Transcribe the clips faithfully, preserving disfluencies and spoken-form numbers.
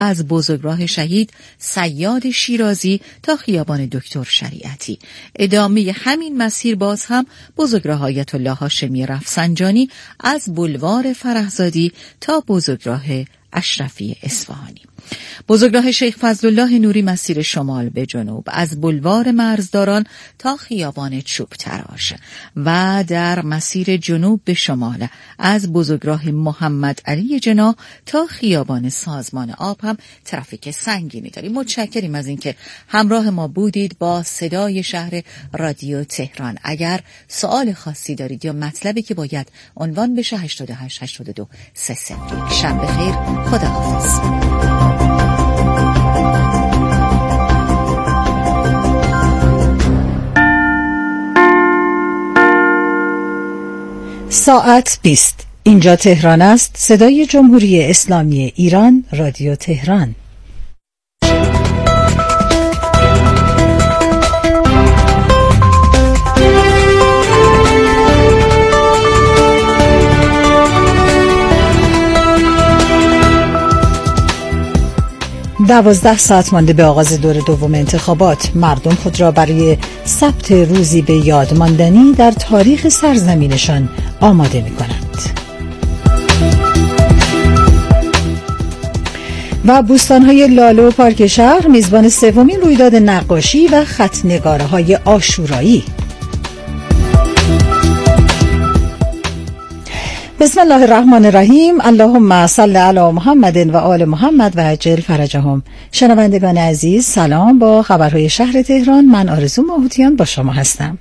از بزرگراه شهید صیاد شیرازی تا خیابان دکتر شریعتی. ادامه همین مسیر باز هم بزرگراه آیت الله هاشمی رفسنجانی از بولوار فرهزادی تا بزرگراه اشرفی اصفهانی. بزرگراه شیخ فضلالله نوری مسیر شمال به جنوب از بولوار مرزداران تا خیابان چوب تراش و در مسیر جنوب به شمال از بزرگراه محمد علی جناح تا خیابان سازمان آب هم ترافیک سنگینی داریم. متشکریم از اینکه همراه ما بودید با صدای شهر رادیو تهران. اگر سوال خاصی دارید یا مطلبی که باید عنوان بشه هشتاد و هشت هشتاد و دو سه صفر یک. شب بخیر، خداحافظ. ساعت بیست. اینجا تهران است. صدای جمهوری اسلامی ایران، رادیو تهران. دوازده ساعت مانده به آغاز دور دوم انتخابات. مردم خود را برای ثبت روزی به یاد ماندنی در تاریخ سرزمینشان آماده می کنند. و بوستان‌های لاله و پارک شهر میزبان سومین رویداد نقاشی و خط‌نگاره‌های عاشورایی. بسم الله الرحمن الرحیم. اللهم صل علی محمد و آل محمد و عجل فرجهم. شنوندگان عزیز سلام. با خبرهای شهر تهران من آرزو ماهوتیان با شما هستم.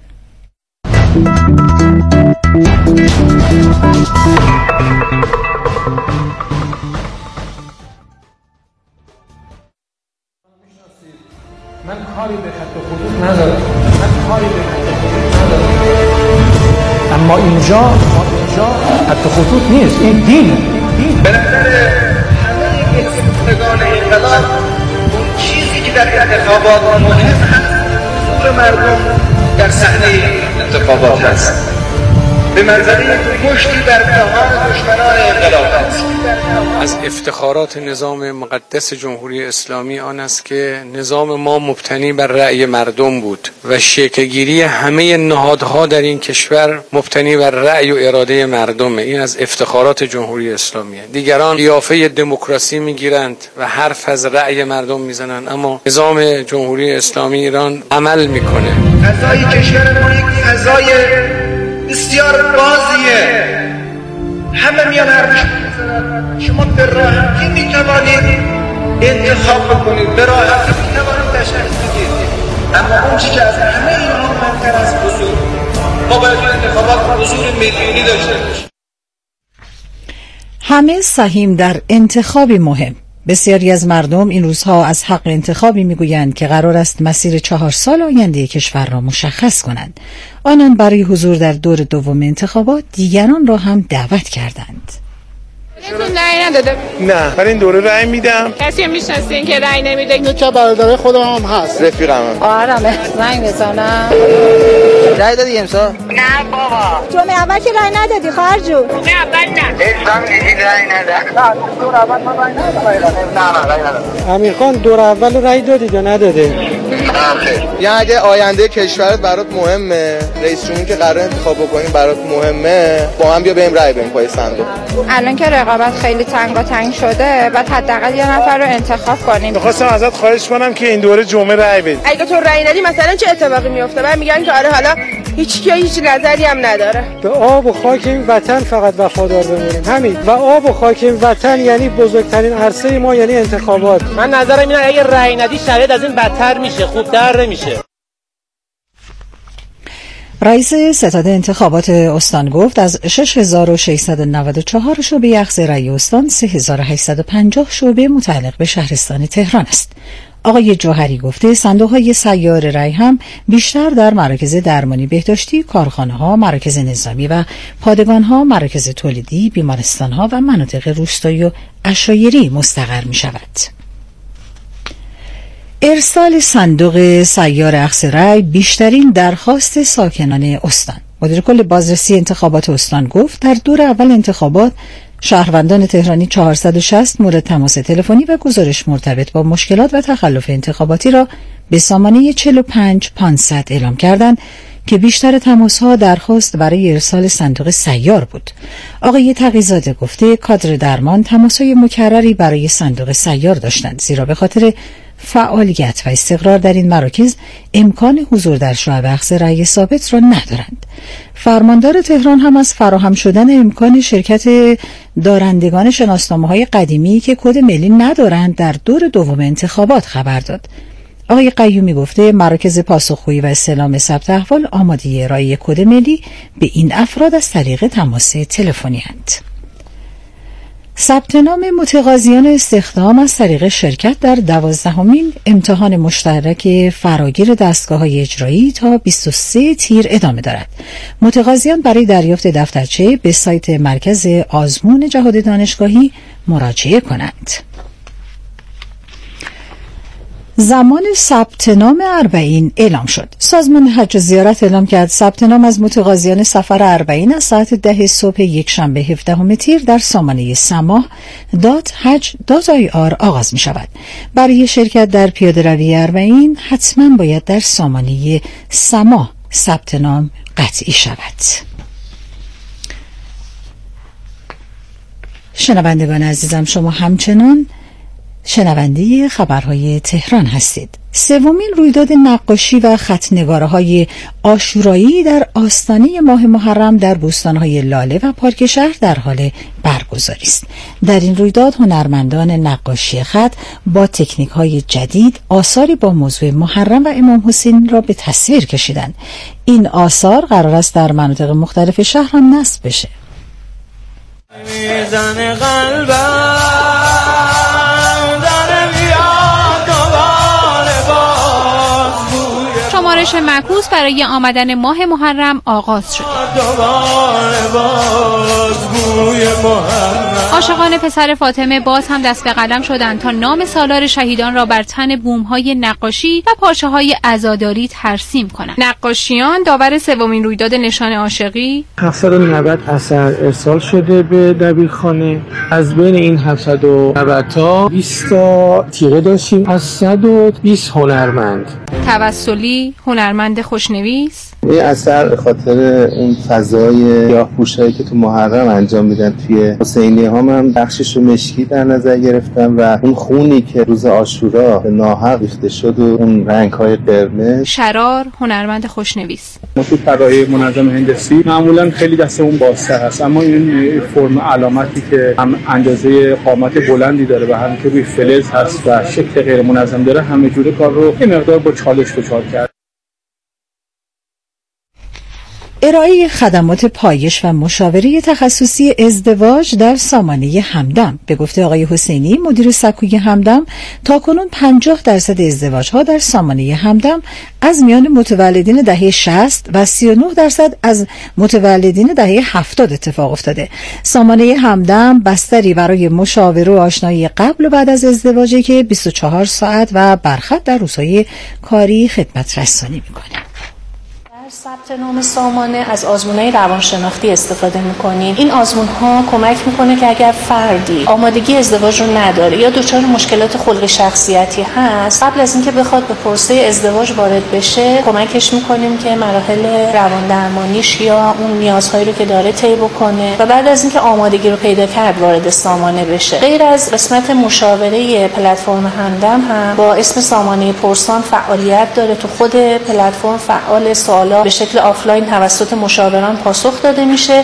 من کاری به خط و خطوط ندارم. من کاری به خط و خطوط ندارم. اما اینجا ما اینجا خط و خطوط نیست، این دینه. به نظر همه اکسپتگان انقلاب اون چیزی که در انتخابات مهم هست حضور مردم در صحنه انتخابات هست. به منظره پشتی بر دهان دشمنان انقلاب است. از افتخارات نظام مقدس جمهوری اسلامی آن است که نظام ما مبتنی بر رأی مردم بود و شکل‌گیری همه نهادها در این کشور مبتنی بر رأی و اراده مردمه. این از افتخارات جمهوری اسلامیه. دیگران قیافه دموکراسی میگیرند و حرف از رأی مردم میزنند، اما نظام جمهوری اسلامی ایران عمل میکنه. فضای کشور ما یک فضای بسیار بازیه. همه میان حرفش میزنن. شما به راحتی میتوانید انتخاب بکنید، به راحتی میتوانید تشخیص بدید، اما اون چیزی که از همه اینها مهمتر از حضور، ما باید انتخابات حضور میلیونی داشته باشیم. همه سهیم در انتخابی مهم. بسیاری از مردم این روزها از حق انتخابی میگویند که قرار است مسیر چهار سال آینده کشور را مشخص کنند. آنان برای حضور در دور دوم انتخابات دیگران را هم دعوت کردند. رأی نداده؟ نه، برای این دوره رأی میدم. کسی میشناسین که رأی نمیده؟ اینو که برادرای خودم هم هست، رفیقمم. آرامه رأی بزنم. رأی دادی امسال؟ نه بابا. جمعه اول که رأی ندادی خواهر جون؟ جمعه اول نه. اسلام دیدی رأی نده. نه، دور اول من رأی ندادم. نه نه رأی ندادم. امیر خان دور اول رأی دادی یا نداده؟ یا اگه آینده کشورت برات مهمه، رئیس جمهوری که قرار انتخاب بکنیم برات مهمه، با هم بیا بریم رأی بدیم پای صندوق. الان که رقابت خیلی تنگاتنگ شده، بعد حداقل یه نفر رو انتخاب کنیم. می‌خواستم ازت خواهش کنم که این دوره جمعه رأی بدی. اگه تو رأی ندی مثلا چه اتفاقی میفته؟ بعد میگن که آره حالا هیچ کی هیچ نظری هم نداره. به آب و خاک این وطن فقط وفادار بمونیم. همین. و آب و خاک این وطن یعنی بزرگترین عرصه ما، یعنی انتخابات. من نظرم اینه اگه رأی ندی شرایط از این بدتر میشه، خوبتر نمیشه. رئیس ستاد انتخابات استان گفت از شش هزار و ششصد و نود و چهار شعبه اخضرای استان سه هزار و هشتصد و پنجاه شعبه متعلق به شهرستان تهران است. آقای جوهری گفته صندوق‌های سیار رای هم بیشتر در مراکز درمانی بهداشتی، کارخانه‌ها، مراکز نظامی و پادگان‌ها، مراکز تولیدی، بیمارستان‌ها و مناطق روستایی و عشایری مستقر می‌شود. ارسال صندوق سیار اخذ رای بیشترین درخواست ساکنان استان. مدیر کل بازرسی انتخابات استان گفت در دور اول انتخابات شهروندان تهرانی چهارصد و شصت مورد تماس تلفنی و گزارش مرتبط با مشکلات و تخلف انتخاباتی را به سامانه چهل و پنج پانصد اعلام کردند که بیشتر تماس‌ها درخواست برای ارسال صندوق سیار بود. آقای تقی‌زاده گفته کادر درمان تماس‌های مکرری برای صندوق سیار داشتند، زیرا به خاطر فعالیت و استقرار در این مراکز امکان حضور در شعب اخذ رأی ثابت را ندارند. فرماندار تهران هم از فراهم شدن امکان شرکت دارندگان شناسنامه‌های قدیمی که کد ملی ندارند در دور دوم انتخابات خبر داد. آقای قیومی گفته مراکز پاسخگویی و استلام ثبت احوال آماده ارائه کد ملی به این افراد از طریق تماس تلفنی اند. ثبت نام متقاضیان استخدام از طریق شرکت در دوازدهمین امتحان مشترک فراگیر دستگاه‌های اجرایی تا بیست و سوم تیر ادامه دارد. متقاضیان برای دریافت دفترچه به سایت مرکز آزمون جهاد دانشگاهی مراجعه کنند. زمان ثبت نام اربعین اعلام شد. سازمان حج و زیارت اعلام کرد ثبت نام از متقاضیان سفر اربعین از ساعت ده صبح یکشنبه هفدهم تیر در سامانه سماح دات حج دات آی آر آغاز می شود. برای شرکت در پیاده روی اربعین حتما باید در سامانه سماح ثبت نام قطعی شود. شنوندگان عزیزم، شما همچنان شنونده خبرهای تهران هستید. سومین رویداد نقاشی و خط‌نگاره‌های عاشورایی در آستانه ماه محرم در بوستان‌های لاله و پارک شهر در حال برگزاری است. در این رویداد هنرمندان نقاشی خط با تکنیک‌های جدید آثاری با موضوع محرم و امام حسین را به تصویر کشیدند. این آثار قرار است در مناطق مختلف شهر هم نصب بشه. میزن قلبم شمارش معکوس برای آمدن ماه محرم آغاز شد. عاشقان پسر فاطمه باز هم دست به قلم شدند تا نام سالار شهیدان را بر تن بوم‌های نقاشی و پارچه‌های عزاداری ترسیم کنند. نقاشیان داور سومین رویداد نشان عاشقی هفتصد و نود اثر ارسال شده به دبیرخانه. از بین این هفتصد و نود تا بیست تا تیره داشتیم از صد و بیست هنرمند. توسلی هنرمند خوشنویس. این اثر به خاطر اون فضای سیاه‌پوشایی که تو محرم انجام میدن توی حسینی ها من بخشش رو مشکی در نظر گرفتم و اون خونی که روز عاشورا به ناحق ریخته شد و اون رنگ‌های قرمز. شرار هنرمند خوشنویس. ما تو طراحی منظم هندسی معمولا خیلی دستمون بازتر هست، اما این فرم علامتی که هم اندازه قامت بلندی داره و هم که روی فلز هست و شکل غیر منظم داره همه جوره کار رو یه مقدار با چالش دچار کرد. ارائه خدمات پایش و مشاوره تخصصی ازدواج در سامانه همدم. به گفته آقای حسینی مدیر سکوی همدم تاکنون پنجاه درصد ازدواج‌ها در سامانه همدم از میان متولدین دهه شصت و سی و نه درصد از متولدین دهه هفتاد اتفاق افتاده. سامانه همدم بستری برای مشاوره و آشنایی قبل و بعد از ازدواجی که بیست و چهار ساعت و برخط در روزهای کاری خدمت رسانی میکنه. ثبت نام سامانه از آزمون‌های روانشناختی استفاده می‌کنیم. این آزمون‌ها کمک می‌کنه که اگر فردی آمادگی ازدواج رو نداره یا دچار مشکلات خلقی شخصیتی هست، قبل از اینکه بخواد به پروسه ازدواج وارد بشه، کمکش می‌کنیم که مراحل رواندرمانیش یا اون نیازهایی رو که داره طی بکنه و بعد از اینکه آمادگی رو پیدا کرد وارد سامانه بشه. غیر از قسمت مشاوره پلتفرم همدم هم با اسم سامانه پرسان فعالیت داره. تو خود پلتفرم فعال سوالا به شکل آفلاین توسط مشاوران پاسخ داده میشه.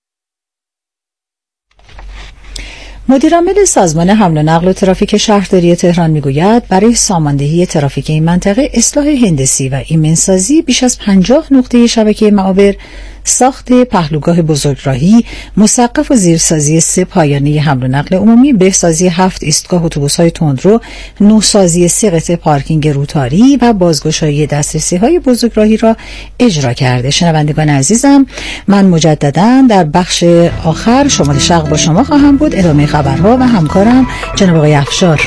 مدیرعامل سازمان حمل و نقل و ترافیک شهرداری تهران میگوید برای ساماندهی ترافیک این منطقه اصلاح هندسی و ایمنسازی بیش از پنجاه نقطه شبکه معابر، ساخت پهلوگاه بزرگراهی، مسقف و زیرسازی سه پایانه حمل و نقل عمومی، بهسازی هفت ایستگاه اتوبوس‌های تندرو، نوسازی سه قطعه پارکینگ روتاری و بازگشایی دسترسی‌های بزرگراهی را اجرا کرده. شنوندگان عزیزم، من مجددا در بخش آخر شمال شرق با شما خواهم بود. ادامه خبرها و همکارم جناب آقای افشار.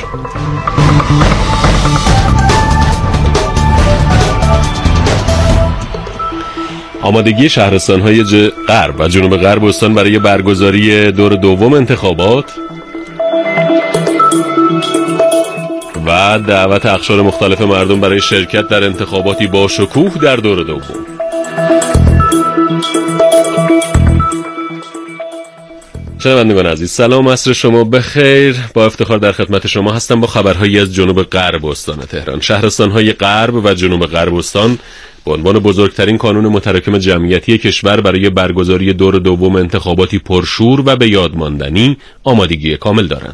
آمادگی شهرستان‌های ج... غرب و جنوب غرب استان برای برگزاری دور دوم انتخابات و دعوت اقشار مختلف مردم برای شرکت در انتخاباتی با شکوه در دور دوم. شنوندگان عزیز، سلام، عصر شما بخیر. با افتخار در خدمت شما هستم با خبرهایی از جنوب غرب استان تهران. شهرستان‌های غرب و جنوب غرب استان به عنوان بزرگترین کانون متراکم جمعیتی کشور برای برگزاری دور دوم انتخاباتی پرشور و به یاد ماندنی آمادگی کامل دارند.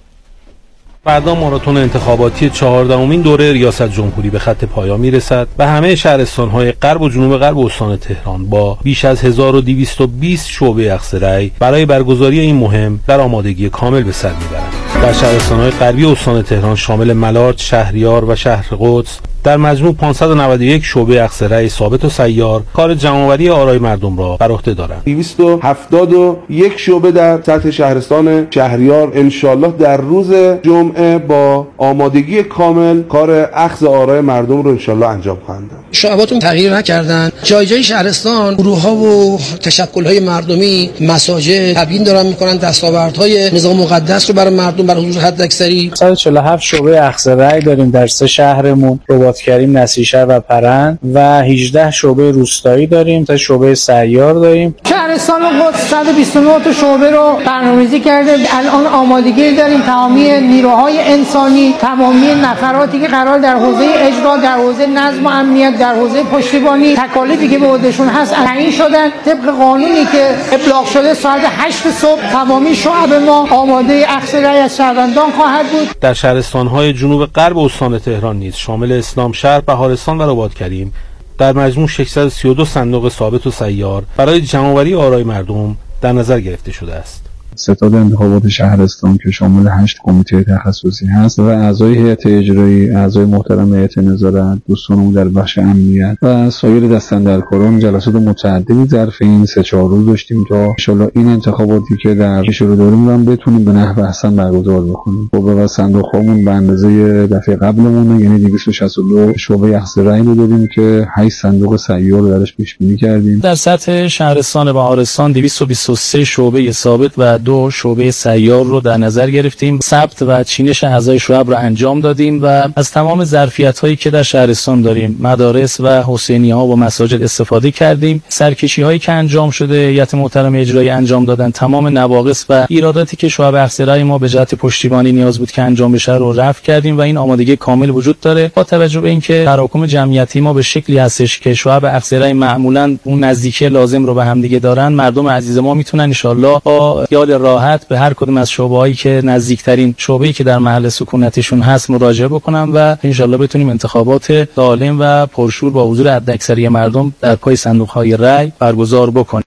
فردا ماراتون انتخاباتی چهاردهمین دوره ریاست جمهوری به خط پایان میرسد و همه شهرستان‌های غرب و جنوب غرب استان تهران با بیش از هزار و دویست و بیست شعبه اخذ رأی برای برگزاری این مهم در آمادگی کامل به سر میبرند. در شهرستان‌های غربی استان تهران شامل ملات، شهریار و شهر قدس در مجموع پانصد و نود و یک شعبه اخذ رأی ثابت و سیار کار جمع‌آوری آرای مردم را بر عهده دارند. دویست و هفتاد و یک شعبه در سطح شهرستان شهریار انشالله در روز جمعه با آمادگی کامل کار اخذ آرای مردم رو انشالله انجام خواهند داد. شعباتون تغییر نکردن. جای جای شهرستان گروه‌ها و تشکل‌های مردمی مساجد تبیین دارن می‌کنن دستاوردهای نظام مقدس رو برای مردم برای حضور حداکثری. صد و چهل و هفت شعبه اخذ رأی داریم در سه شهرمون، رباط‌کریم، نسیشهر و پرند، و هجده شعبه روستایی داریم، تا شعبه سیار داریم. شهرستان قدس صد و بیست و نه تا شعبه رو برنامه‌ریزی کرده. الان آمادگی داریم تمامی نیروهای انسانی، تمامی نفراتی که قرار در حوزه اجرا، در حوزه نظم و امنیت، در حوزه پشتیبانی تکالیفی که به عهدهشون هست تعیین شدن. طبق قانونی که ابلاغ شده ساعت هشت صبح تمامی شعب ما آماده اخذ رأی از شهروندان خواهد بود. در شهرستان‌های جنوب غرب استان تهران نیز شامل اسلام شهر، بهارستان و رباط‌کریم در مجموع ششصد و سی و دو صندوق ثابت و سیار برای جمع‌آوری آرای مردم در نظر گرفته شده است. ستاد انتخابات شهرستان که شامل هشت کمیته تخصصی هست و اعضای هیئت اجرایی، اعضای محترم هیئت نظارت، دوستانمون در بخش امنیت و سایر دستاندرکاران جلسات متعددی ظرف این سه چهار روز داشتیم تا ان شاءالله این انتخاباتی که در پیش رو داریم رو بتونیم به نحو احسن برگزار بکنیم. خب و صندوق‌هامون به اندازه دفعه قبلمون، یعنی دویست و شصت و دو شعبه اخذ رأی رو داریم که هشت صندوق سیار رو درش پیش بینی کردیم. در سطح شهرستان بهارستان دویست و بیست و سه شعبه ثابت و دو شعبه سیار رو در نظر گرفتیم. ثبت و چینش اعضای شعب رو انجام دادیم و از تمام ظرفیت‌هایی که در شهرستان داریم، مدارس و حسینی‌ها و مساجد استفاده کردیم. سرکشی‌هایی که انجام شده، هیئت محترم اجرایی انجام دادن، تمام نواقص و ایراداتی که شعب اخذ رأی ما به جهت پشتیبانی نیاز بود که انجام بشه رو رفع کردیم و این آمادگی کامل وجود داره. با توجه به اینکه تراکم جمعیتی ما به شکلی هستش که شعب اخذ رأی معمولاً اون نزدیکی لازم رو به هم دیگه دارن، مردم عزیز ما میتونن ان شاءالله با خیال راحت به هر کدوم از شعبه‌هایی که نزدیکترین شعبه‌ای که در محل سکونتشون هست مراجعه بکنن و انشالله بتونیم انتخابات سالم و پرشور با حضور حداکثری مردم در پای صندوق‌های رأی برگزار بکنیم.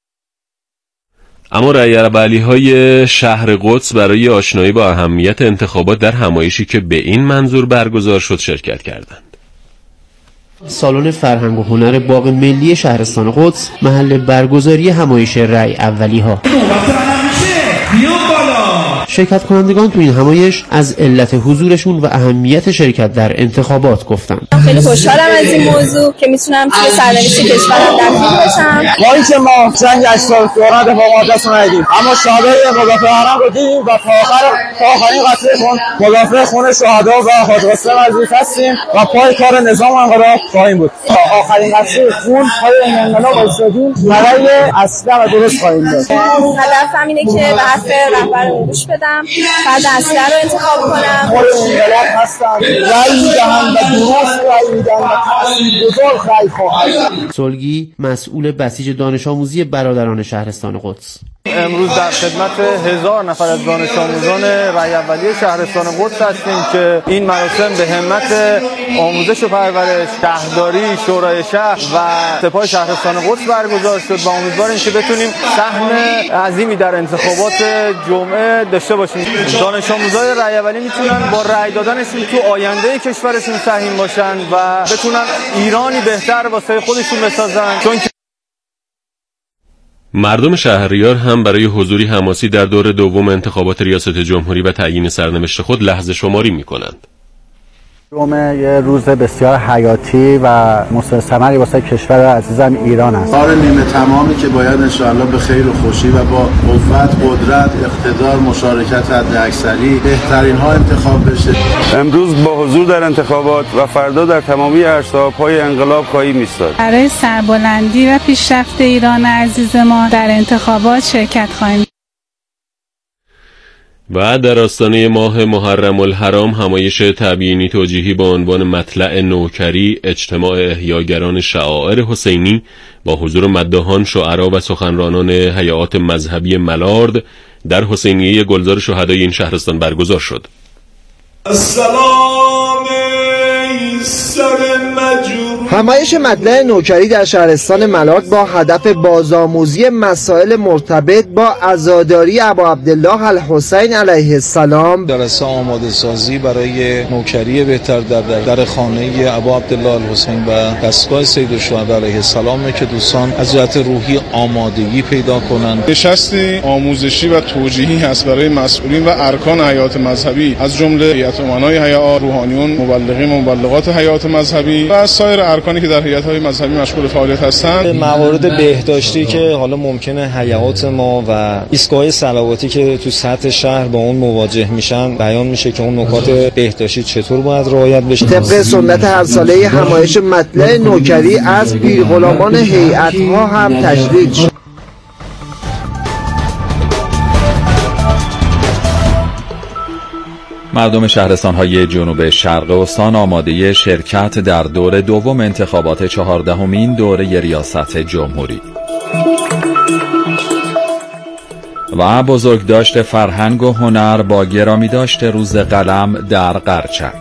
اما رهبری‌های شهر قدس برای آشنایی با اهمیت انتخابات در همایشی که به این منظور برگزار شد شرکت کردند. سالن فرهنگ و هنر باغ ملی شهرستان قدس محل برگزاری همایش رأی اولی‌ها. شرکت کنندگان تو این همایش از علت حضورشون و اهمیت شرکت در انتخابات گفتن. خیلی خوشحالم از این موضوع که میتونم توی سرنوشت کشورم دخیل بشم. ما اینکه ما جنگ هشتاد دوران دفاع مقدس رو ندیدیم، اما شهدای مدافع حرم رو دیدیم و تا آخر تا آخرین قطره خون مدافع خون شهدا و حاج قاسم عزیز هستیم و پای کار نظام انقلاب خواهیم بود. تا آخرین قطره خون پای انقلاب ایستادیم، برای اصلا و درست خواهیم داد. هدفم اینه که به حرف رهبرمون گوش بدم، بعد اصلا رو انتخاب کنم. پای انقلاب هستن، رأی میدهن و درست رأی میدن و تاثیرگذار رأی خواهند. سلگی مسئول بسیج دانش آموزی برادران شهرستان قدس. امروز در خدمت هزار نفر از دانش آموزان رأی اولیه شهرستان قدس هستیم که این مراسم به همت آموزش و پرورش، شهرداری، شورای شهر و سپاه شهرستان قدس برگزار شد و امیدواریم که بتونیم سهم عظیمی در انتخابات جمعه داشته باشیم. دانش آموزای رأی اولیه میتونن با رأی دادنشون تو آینده کشورشون سهم باشن و بتونن ایرانی بهتر واسه خودشون بسازن. چون مردم شهریار هم برای حضوری حماسی در دور دوم انتخابات ریاست جمهوری و تعیین سرنوشت خود لحظه شماری می‌کنند. جمعه یه روز بسیار حیاتی و مثمری واسه کشور عزیزم ایران است. کار نیمه تمامی که باید انشاءالله به خیر و خوشی و با قوت، قدرت، اقتدار، مشارکت حداکثری بهترین ها انتخاب بشه. امروز با حضور در انتخابات و فردا در تمامی عرصه‌ها پای انقلاب خواهیم ایستاد. برای سربلندی و پیشرفت ایران عزیز ما در انتخابات شرکت خواهیم. و در آستانه ماه محرم الحرام همایش تبیینی توجیهی با عنوان مطلع نوکری، اجتماع احیاگران شعائر حسینی با حضور مداحان، شعرا و سخنرانان هیئات مذهبی ملارد در حسینیه گلزار شهدای این شهرستان برگزار شد. السلام سر مجروح. همایش مطلع نوکری در شهرستان ملارد با هدف بازآموزی مسائل مرتبط با عزاداری ابا عبدالله الحسین علیه السلام، جلسه آماده سازی برای نوکری بهتر در در, در خانه ابا عبدالله الحسین و دستگاه سید الشهدا علیه السلام که دوستان از جهت روحی آمادگی پیدا کنند. نشستی آموزشی و توجیهی هست برای مسئولین و ارکان هیئات مذهبی از جمله هیئت امنای هیئات، روحانیون، مبلغین و مبلغات هیئات مذهبی و سایر ارکانی که در هیئت‌های مذهبی مشغول فعالیت هستند. موارد بهداشتی که حالا ممکنه هیئات ما و ایستگاه صلواتی که تو سطح شهر با اون مواجه میشن بیان میشه که اون نکات بهداشتی چطور باید رعایت بشه. طبق سنت هر ساله همایش مطلع نوکری از پیرغلامان هیئت‌ها هم تشدید شد. مردم شهرستان‌های جنوب شرق استان آماده شرکت در دور دوم انتخابات چهاردهمین دوره ریاست جمهوری و بزرگداشت فرهنگ و هنر با گرامی داشت روز قلم در قرچک.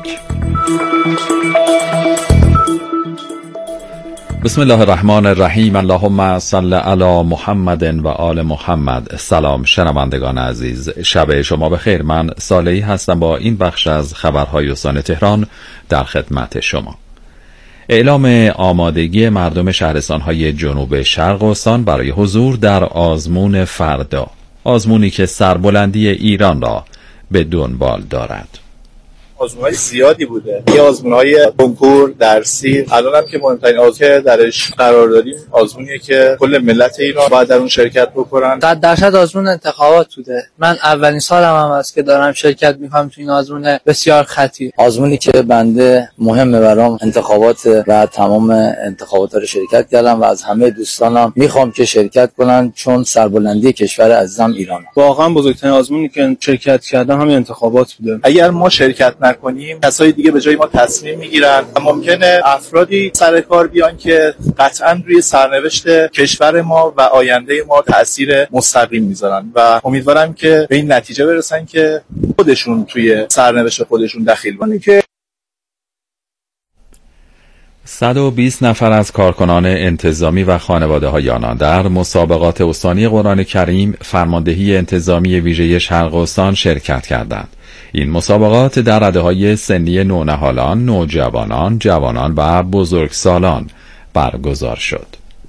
بسم الله الرحمن الرحیم. اللهم صل علی محمد و آل محمد. سلام شنوندگان عزیز، شب شما بخیر. من صالحی هستم با این بخش از خبرهای استان تهران در خدمت شما. اعلام آمادگی مردم شهرستان‌های جنوب شرق استان برای حضور در آزمون فردا، آزمونی که سربلندی ایران را به دنبال دارد. آزمون‌های زیادی بوده، یه آزمون‌های کنکور درسی، الان هم که مهمترین آزمون درش قرار داریم آزمونیه که کل ملت ایران باید در اون شرکت بکنن. صد درصد آزمون انتخابات بوده. من اولین سالم هم هست که دارم شرکت می‌کنم تو این آزمون بسیار خطیر. آزمونی که بنده مهمه برام انتخابات و تمام انتخابات رو شرکت کردم و از همه دوستانم میخوام که شرکت کنن چون سربلندی کشور عزیزم ایران. واقعا بزرگترین آزمونی که شرکت کردم همین انتخابات بوده. اگر ما شرکت کنیم کسای دیگه به جای ما تصمیم میگیرن و ممکنه افرادی سر کار بیان که قطعا روی سرنوشت کشور ما و آینده ما تأثیر مستقیم میذارن و امیدوارم که به این نتیجه برسن که خودشون توی سرنوشت خودشون دخیل کنن. که صد و بیست نفر از کارکنان انتظامی و خانواده‌های آنان در مسابقات استانی قرآن کریم فرماندهی انتظامی ویژه شرق استان شرکت کردند. این مسابقات در رده‌های سنی نونهالان، نوجوانان، جوانان و بزرگسالان برگزار شد.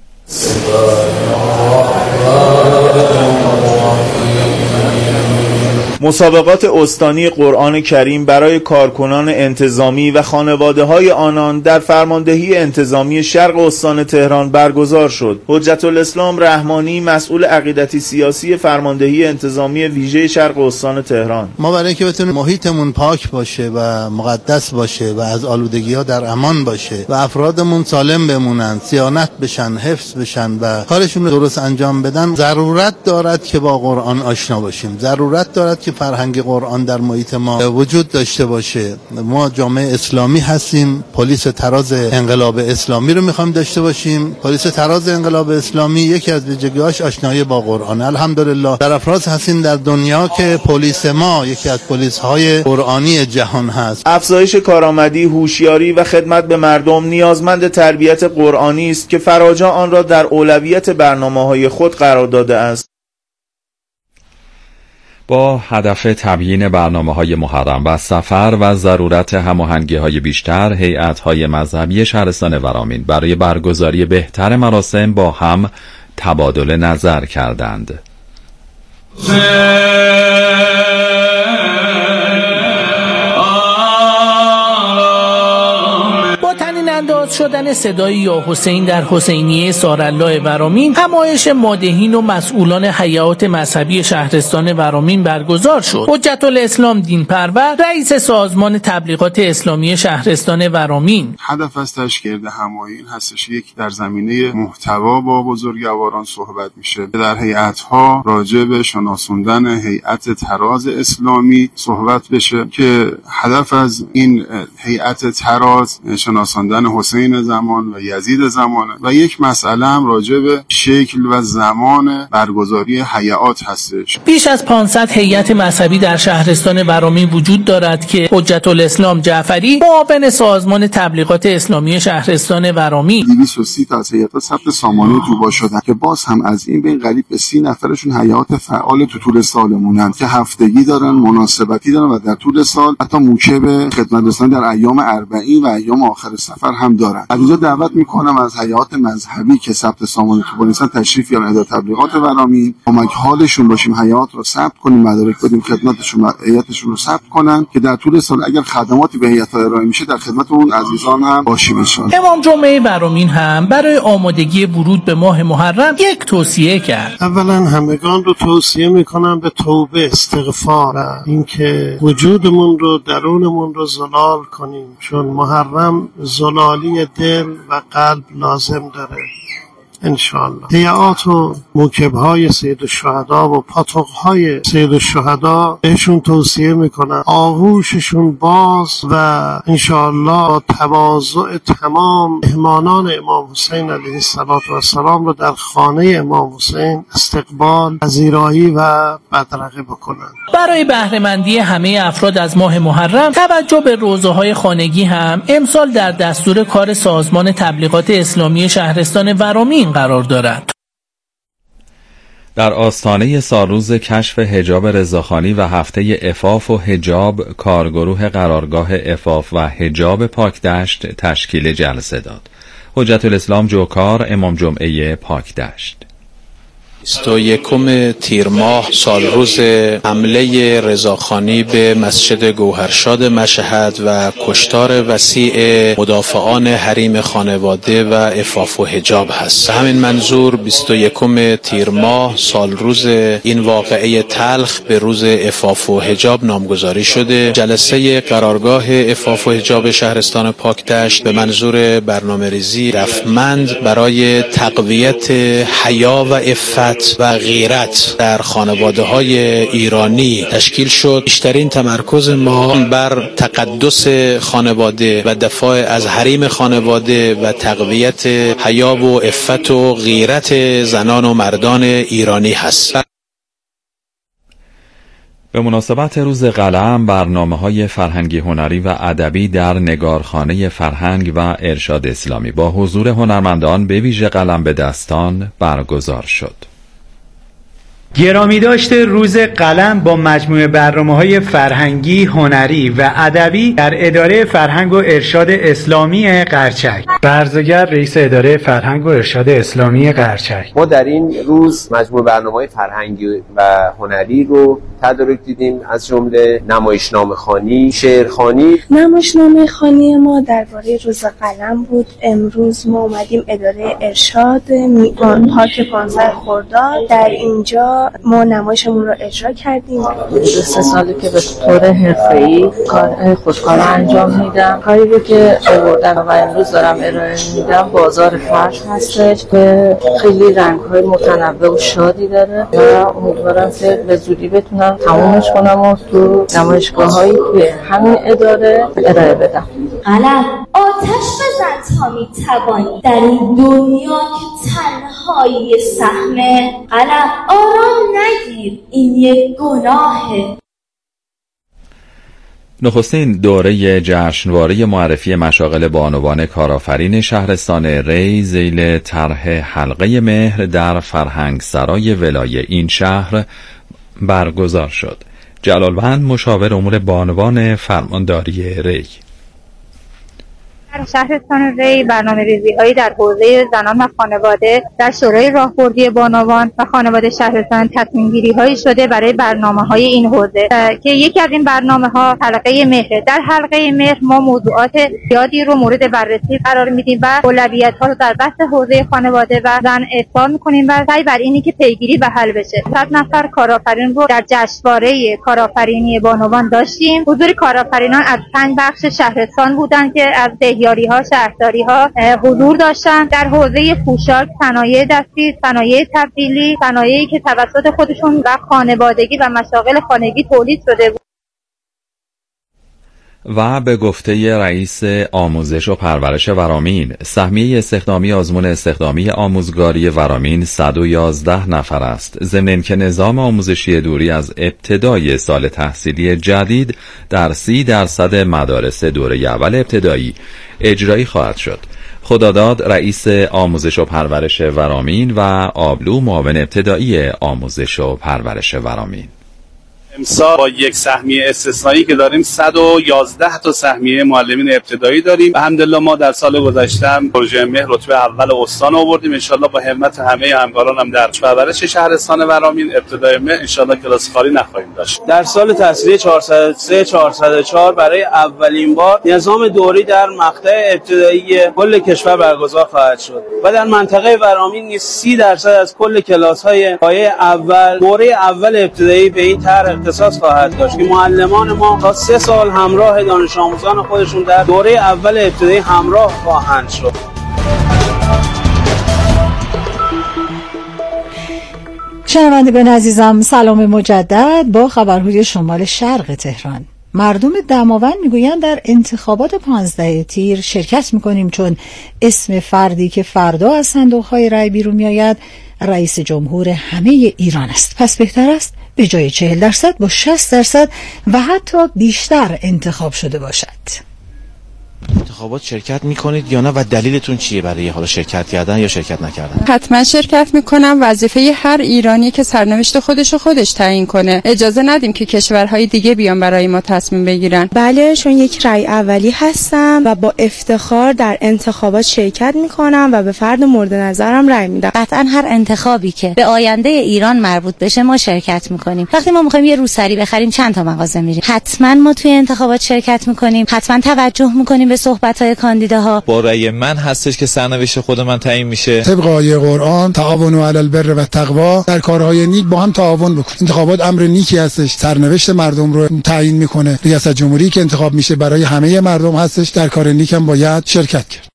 مسابقات استانی قرآن کریم برای کارکنان انتظامی و خانواده‌های آنان در فرماندهی انتظامی شرق استان تهران برگزار شد. حجت الاسلام رحمانی مسئول عقیدتی سیاسی فرماندهی انتظامی ویژه شرق استان تهران: ما برای اینکه بتونیم محیطمون پاک باشه و مقدس باشه و از آلودگی‌ها در امان باشه و افرادمون سالم بمونن، صیانت بشن، حفظ بشن و کارشون رو درست انجام بدن، ضرورت دارد که با قرآن آشنا باشیم. ضرورت دارد که فرهنگ قرآن در محیط ما وجود داشته باشه. ما جامعه اسلامی هستیم، پلیس تراز انقلاب اسلامی رو میخوایم داشته باشیم. پلیس تراز انقلاب اسلامی یکی از ویژگی‌هاش آشنایی با قرآن. الحمدلله در افراز هستیم در دنیا که پلیس ما یکی از پلیس‌های قرآنی جهان هست. افزایش کارآمدی، هوشیاری و خدمت به مردم نیازمند تربیت قرآنی است که فراجا آن را در اولویت برنامه‌های خود قرار داده است. با هدف تبیین برنامه‌های محرم و سفر و ضرورت هماهنگی‌های بیشتر، هیئت‌های مذهبی شهرستان ورامین برای برگزاری بهتر مراسم با هم تبادل نظر کردند. باز شدن صدای یا حسین در حسینیه سارالله ورامین، همایش مادحین و مسئولان هیئات مذهبی شهرستان ورامین برگزار شد. حجت الاسلام دینپرور، رئیس سازمان تبلیغات اسلامی شهرستان ورامین: هدف از تشکیل همایین هستش یک در زمینه محتوا با بزرگواران صحبت میشه، در هیئت‌ها راجع به شناسوندن هیئت تراز اسلامی صحبت بشه که هدف از این هیئت تراز شناساندن حسین زمان و یزید زمانه و یک مسئله هم راجع به شکل و زمان برگزاری هیئات هستش. بیش از پانصد هیئت مذهبی در شهرستان ورامین وجود دارد که حجت الاسلام جعفری، معاون سازمان تبلیغات اسلامی شهرستان ورامین، دویست و سی تا از هیئت‌ها ثبت سامانه طوبا شدن که باز هم از این بین قریب به سی نفرشون هیئات فعال تو طول سالمونن که هفتگی دارن، مناسبتی دارن و در طول سال حتی موکب خدمت رسانی در ایام اربعین و ایام آخر سفر هم دارن. از اینجا دعوت میکنم از هیئات مذهبی که ثبت سامانه طوبا نیستن تشریف بیارن اداره تبلیغات ورامین، کمک حالشون باشیم، هیئات رو ثبت کنیم، مدارک بدیم خدمتشون و هیئتشون رو ثبت کنن که در طول سال اگر خدماتی به هیئت‌ها ارائه میشه در خدمت اون عزیزان هم باشیم ان شاء الله. امام جمعه ورامین هم برای آمادگی ورود به ماه محرم یک توصیه کرد. اولا همگان رو توصیه میکنم به توبه، استغفار و اینکه وجودمون رو، درونمون رو زلال کنیم، چون محرم زلالی دل و قلب لازم داره انشاءالله. هیئات و موکب‌های سید الشهدا و پاتوق‌های سید الشهدا بهشون توصیه میکنن آغوششون باز و انشاءالله با تواضع تمام مهمانان امام حسین علیه السلام رو در خانه امام حسین استقبال، پذیرایی و بدرقه بکنن. برای بهره‌مندی همه افراد از ماه محرم، توجه به روزه‌های خانگی هم امسال در دستور کار سازمان تبلیغات اسلامی شهرستان ورامین قرار دارد. در آستانه سالروز کشف حجاب رضاخانی و هفته عفاف و حجاب، کارگروه قرارگاه عفاف و حجاب پاکدشت تشکیل جلسه داد. حجت الاسلام جوکار، امام جمعه پاکدشت: بیست و یکم تیر ماه سالروز حمله رضاخانی به مسجد گوهرشاد مشهد و کشتار وسیع مدافعان حریم خانواده و عفاف و حجاب هست. به همین منظور بیست و یکم تیر ماه سالروز این واقعه تلخ به روز عفاف و حجاب نامگذاری شده. جلسه قرارگاه عفاف و حجاب شهرستان پاکدشت به منظور برنامه‌ریزی رفمند برای تقویت حیا و عفت و غیرت در خانواده‌های ایرانی تشکیل شد. بیشترین تمرکز ما بر تقدس خانواده و دفاع از حریم خانواده و تقویت حیا و عفت و غیرت زنان و مردان ایرانی هست. به مناسبت روز قلم، برنامه‌های فرهنگی، هنری و ادبی در نگارخانه فرهنگ و ارشاد اسلامی با حضور هنرمندان به ویژه قلم به دستان برگزار شد. گرامی داشته روز قلم با مجموعه برنامه‌های فرهنگی، هنری و ادبی در اداره فرهنگ و ارشاد اسلامی قرچک. برزگر، رئیس اداره فرهنگ و ارشاد اسلامی قرچک. ما در این روز مجموعه برنامه‌های فرهنگی و هنری رو تدارک دیدیم، از جمله نمایشنامه‌خوانی، شعرخوانی. نمایشنامه‌خوانی ما درباره روز قلم بود. امروز ما اومدیم اداره ارشاد میان پارک پانزده خرداد. در اینجا ما نمایشمون رو اجرا کردیم. سه ساله که به طور حرفه‌ای کار خودکار انجام میدم. کاری رو که آوردم و امروز دارم ارائه میدم بازار فرش هستش که خیلی رنگ‌های متنوع و شادی داره و امیدوارم که به زودی بتونم تمومش کنم و تو نمایشگاه‌هایی که همین اداره ارائه بدم. قلم آتش بزن تا میتوانی در این دنیا که تنهایی سهمه. قلم آرام نگیر، این یک گناهه. نخستین دوره جشنواره معرفی مشاغل بانوان کارآفرین شهرستان ری ذیل طرح حلقه مهر در فرهنگ سرای ولای این شهر برگزار شد. جلالوند، مشاور امور بانوان فرمانداری ری: در شهرستان ری برنامه‌ریزی‌هایی در حوزه زنان و خانواده در شورای راهبردی بانوان و خانواده شهرستان تصمیم‌گیری‌هایی شده برای برنامه‌های این حوزه که یکی از این برنامه‌ها حلقه مهر. در حلقه مهر ما موضوعات زیادی رو مورد بررسی قرار میدیم و اولویت‌ها رو در بحث حوزه خانواده و زن اعطا می‌کنیم و سعی بر اینی که پیگیری به حل بشه. صد نفر کارآفرین رو در جشنواره کارآفرینی بانوان داشتیم. حضور کارآفرینان از پنج بخش شهرستان بودند که از دهیاری‌ها، شهرداری‌ها حضور داشتند. در حوزه پوشاک، صنایع دستی، صنایع تبدیلی، صنایعی که توسط خودشون و خانوادگی و مشاغل خانگی تولید شده بود. و به گفته رئیس آموزش و پرورش ورامین، سهمیه استخدامی آزمون استخدامی آموزگاری ورامین صد و یازده نفر است، ضمن اینکه نظام آموزشی دوری از ابتدای سال تحصیلی جدید در سی درصد مدارس دوره اول ابتدایی اجرایی خواهد شد. خداداد رئیس آموزش و پرورش ورامین و آبلو معاون ابتدایی آموزش و پرورش ورامین. امسال با یک سهمیه استثنایی که داریم صد و یازده تا سهمیه معلمین ابتدایی داریم. الحمدلله ما در سال گذشته پروژه مهر رتبه اول استان آوردیم. ان شاءالله با همت همه همکارانم هم در پرورش شهرستان ورامین ابتدای مهر ان شاءالله کلاس خالی نخواهیم داشت. در سال تحصیلی چهارصد و سه چهارصد و چهار برای اولین بار نظام دوری در مقطع ابتدایی کل کشور برگزار خواهد شد و در منطقه ورامین نیز سی درصد از کل کلاس‌های پایه اول دوره اول ابتدایی به این طرح اختصاص خواهد داشت که معلمان ما تا سه سال همراه دانش آموزان خودشون در دوره اول ابتدایی همراه خواهند شد. شنوندگان عزیزم، سلام مجدد با خبرهای شمال شرق تهران. مردم دماوند میگویند در انتخابات پانزده تیر شرکت میکنیم چون اسم فردی که فردا از صندوقهای رای بیرون میآید رئیس جمهور همه ایران است. پس بهتر است به جای چهل درصد با شصت درصد و حتی بیشتر انتخاب شده باشد. انتخابات شرکت میکنید یا نه و دلیلتون چیه برای حالا شرکت کردن یا شرکت نکردن؟ حتما شرکت میکنم. وظیفه هر ایرانی که سرنوشت خودش رو خودش تعیین کنه. اجازه ندیم که کشورهای دیگه بیان برای ما تصمیم بگیرن. بله، چون یک رأی اولی هستم و با افتخار در انتخابات شرکت میکنم و به فرد مورد نظرم رأی میدم. قطعا هر انتخابی که به آینده ایران مربوط بشه ما شرکت میکنیم. وقتی ما میخوایم یه روسری بخریم چند تا مغازه میریم. حتما ما توی انتخابات شرکت میکنیم. حتما توجه میکنیم به صحبت‌های کاندیداها. با رأی من هستش که سرنوشت خود من تعیین میشه. طبق آیه قرآن تعاونوا علی البر و التقوا، در کارهای نیک با هم تعاون بکنید. انتخابات امر نیکی هستش، سرنوشت مردم رو تعیین میکنه. ریاست جمهوری که انتخاب میشه برای همه مردم هستش، در کار نیک هم باید شرکت کرد.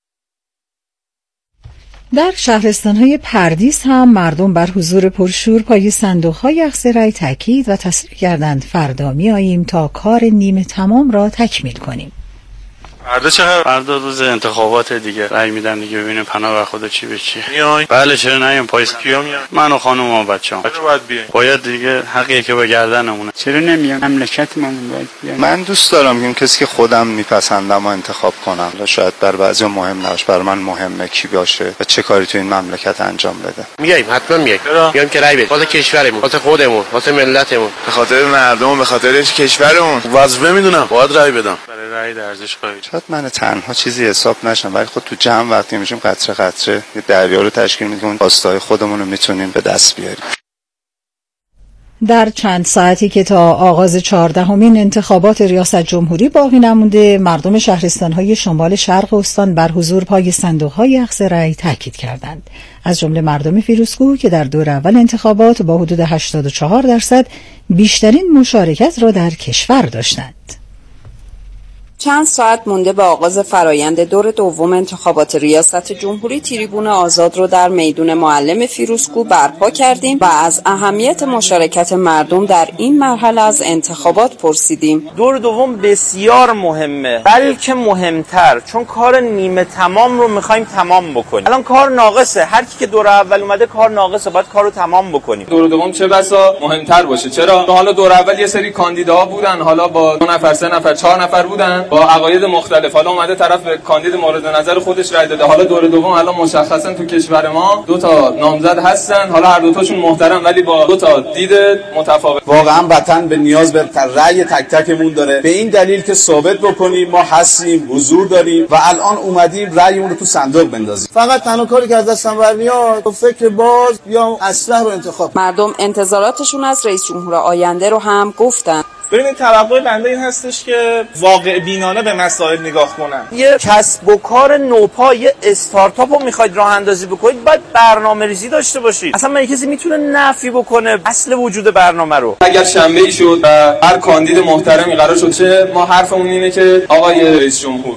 در شهرستان‌های پردیس هم مردم بر حضور پرشور پای صندوق‌های اخذ رای تاکید و تصریح کردند فردا میاییم تا کار نیمه تمام را تکمیل کنیم. فردا چقدر؟ فردا روز انتخابات دیگه، رای میدن دیگه، ببینیم پناه خدا چی به چی. میای؟ بله، چرا نمیام؟ پایس کیا میام؟ من و خانم و بچه‌ام. بچه‌ها باید بیاین. باید دیگه حقیه که به گردنمونه. چرا نمیام؟ مملکتمون باید بیان. من دوست دارم که کسی که خودم میپسندم و انتخاب کنم. شاید بر بعضی مهم نباشه، بر من مهمه کی باشه و چه کاری تو این مملکت انجام بده. میایم، حتما میایم. میایم که رای بدیم. واسه کشورمون، واسه خودمون، واسه ملتمون، به خاطر مردم، به خاطر کشورمون. وظیفه میدونم باید رای بدم. برای رای ارزش قائل. شاید من تنها چیزی حساب نشم، ولی خود تو جمع وقتی میشیم قطره قطره یه دریا رو تشکیل میدیم، خواستای خودمون رو میتونیم به دست بیاریم. در چند ساعتی که تا آغاز چهاردهمین انتخابات ریاست جمهوری باقی نمونده، مردم شهرستان‌های شمال شرق استان بر حضور پای صندوق‌های اخذ رأی تاکید کردند. از جمله مردم فیروزکوه که در دور اول انتخابات با حدود هشتاد و چهار درصد بیشترین مشارکت را در کشور داشتند. چند ساعت مونده به آغاز فرایند دور دوم انتخابات ریاست جمهوری، تریبون آزاد رو در میدون معلم فیروزکوه برپا کردیم و از اهمیت مشارکت مردم در این مرحله از انتخابات پرسیدیم. دور دوم بسیار مهمه، بلکه مهمتر، چون کار نیمه تمام رو میخوایم تمام بکنیم. الان کار ناقصه، هر کی که دور اول اومده کار ناقصه، باید کار رو تمام بکنیم. دور دوم چه بسا مهمتر باشه. چرا؟ حالا دور اول یه سری کاندیداها بودن، حالا با دو نفر، سه نفر، چهار نفر بودن، با عقاید مختلف. حالا اومده طرف به کاندید مورد نظر خودش رای داده. حالا دور دوم الان مشخصا تو کشور ما دو تا نامزد هستن، حالا هر دو تاشون محترم ولی با دو تا دید متفاوت. واقعا وطن به نیاز به رای تک تکمون داره، به این دلیل که ثابت بکنیم ما هستیم، حضور داریم و الان اومدیم رایمون رو تو صندوق بندازیم. فقط تنها کاری که از دستم برمیاد فکر باز یا اصلاح رو انتخاب. مردم انتظاراتشون از رئیس جمهور آینده رو هم گفتن. ببینید توقع بنده این هستش که واقع بینانه به مسائل نگاه کنن. یه کسب و کار نوپا، یه استارتاپ رو میخواید راه اندازی بکنید باید برنامه ریزی داشته باشید. اصلا من کسی میتونه نفی بکنه اصل وجود برنامه رو؟ اگر شنبه ای شد و هر کاندید محترمی قرار شد چه ما حرفمون اینه که آقای رئیس جمهور